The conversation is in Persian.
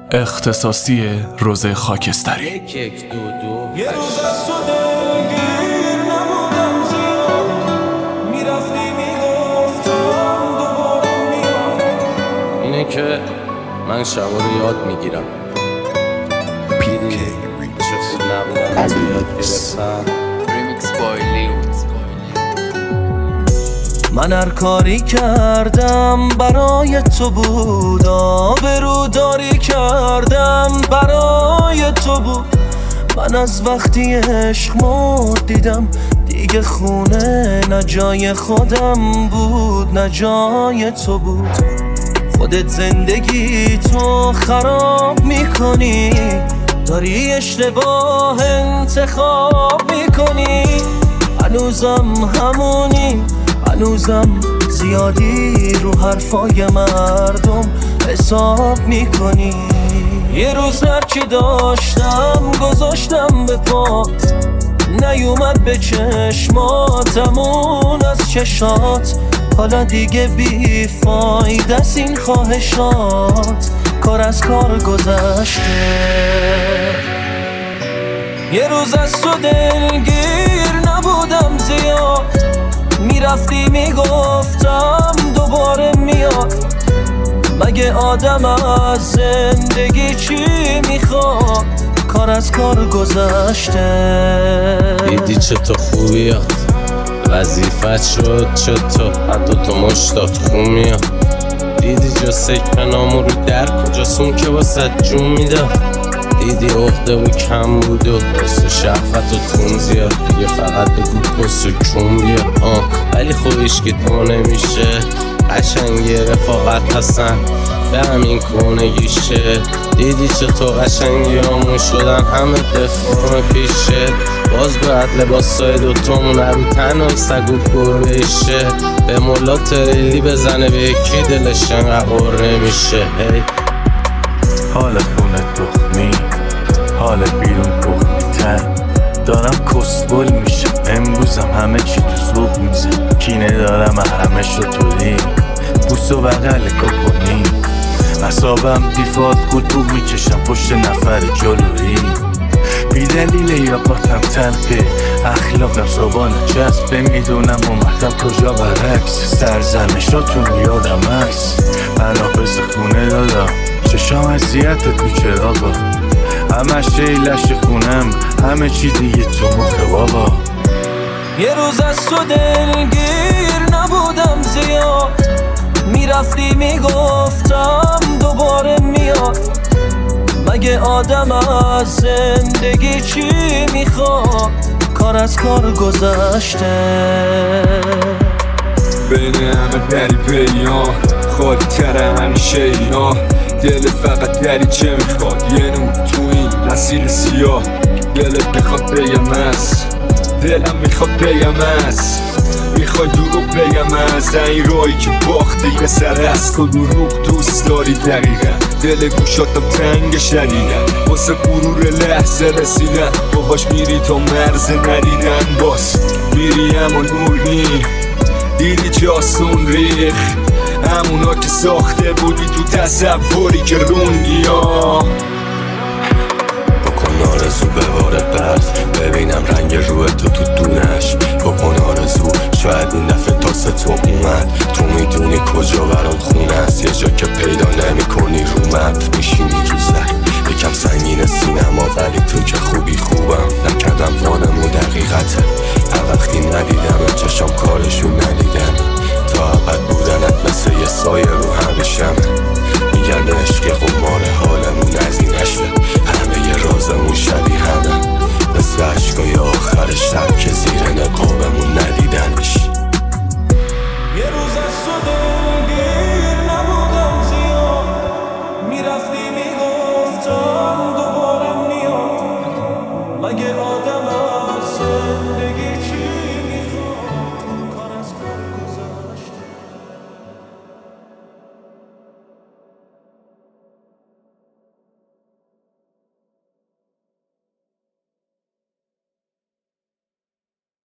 اختصاصی روز خاکستری. یک دو یه روز از تو دلگیر نبودم زیاد، میرفتی میگفتم دوباره میاد. اینه که من شبا رو یاد میگیرم، چه نبودم از یاد گرفتم. من هر کاری کردم برای تو بود، آبروداری کردم برای تو بود. من از وقتی عشق مرد دیدم دیگه خونه نه جای خودم بود نه جای تو بود. خودت زندگی تو خراب میکنی، داری اشتباه انتخاب میکنی. هنوزم همونی، هنوزم زیادی رو حرفای مردم حساب میکنی. یه روز هرچی داشتم گذاشتم به پات، نیومد به چشماتمون از چشات. حالا دیگه بی فایده است این خواهشات، کار از کار گذشته. یه روز از تو دلگیر نبودم زیاد، میرفتی میگفتم دوباره میاد. مگه آدم از زندگی چی میخواد، کار از کار گذشته. دیدی چه تو خوبیات، وظیفت شد چه تو حتی تو مشتات خون میاد. دیدی جا سکه نامو رو در کجاسون که واسه جون میداد. دیدی عقده و کم بود و بس و شهوت و تون زیاد. دیگه فقط بگو بس و کون بیا. ولی خوبیش که تو نمیشه، قشنگی رفاقت هستن به همین کونگیشه. دیدی چطور قشنگی همون شدن همه دفرم پیشه. باز باید لباسای دوتامون رو تنم سگ و گربهشه. به مولا تریلی بزنه به یکی دلش انقدر قره میشه. حال خونه تخمی، حال بیرون تخمی تر. دارم کسبل میشم امروزم، همه چی تو زوب میزه. کینه دارم همه شطوری، بوس و بغل کپونی. اصابم دیفات قطوب میکشم پشت نفر جلویی. بی دلیل یا قاتم تلقه، اخلاقم صابانه چسبه. میدونم اومدم کجا برعکس، سرزنشاتون یادم هست. بنابز خونه دادم چشام اذیتت تو چراغا، همه شیلش خونم همه چی دیگه تو مخه بابا. یه روز از تو دلگیر نبودم زیاد، میرفتی میگفتم دوباره میاد. مگه آدم از زندگی چی میخواد، کار از کار گذشته. بین همه دری پیان، خالی تره همیشه اینا. دل فقط دری چه میخواد، یه نور تو این مسیر سیاه. دلت میخواد بگم از، دلم میخواد بگم از. میخوای دروغ بگم از این رایی که باختی. یه سر از تو دروغ دوست داری دقیقا. دل گوشاتم تنگ شدیدن، واسه غرور لحظه رسیدن. باهاش میری تا مرز ندیدن، باز میری اما نور نی. دیدی جاسون ریخ، همونا که ساخته بودی تو تصوری که روندی ها. بکن آرزو بباره برف، ببینم رنگ روی تو دونش. بکن آرزو شاید این دفعه تاسه تو اومد. تو میدونی کجا برات خونه است، یه جا که پیدا نمی کنی رو مپ. میشینی تو زهر یکم سنگین سینما، ولی تو که خوبی خوبم نکردم وانمو دقیقته. هر وقتی ندیدم چشم کارشون